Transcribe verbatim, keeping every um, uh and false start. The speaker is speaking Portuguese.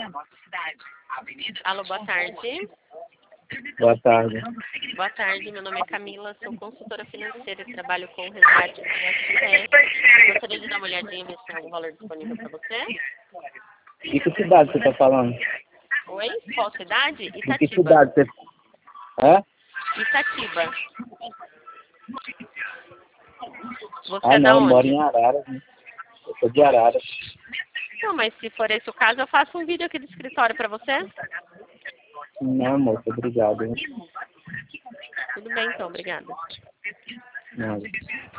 Alô, boa tarde. Boa tarde. Boa tarde, meu nome é Camila, sou consultora financeira e trabalho com resgate de S R. Gostaria de dar uma olhadinha, ver se tem algum valor disponível para você. Em que cidade você está falando? Oi? Qual cidade? Em que Itatiba. cidade você... É? Itatiba. Você Ah, é da não, eu moro onde? em Araras, né? Eu sou de Araras. Não, mas se for esse o caso, eu faço um vídeo aqui do escritório para você. Não, moça, obrigado. hein? Tudo bem, então. Obrigada. Nada.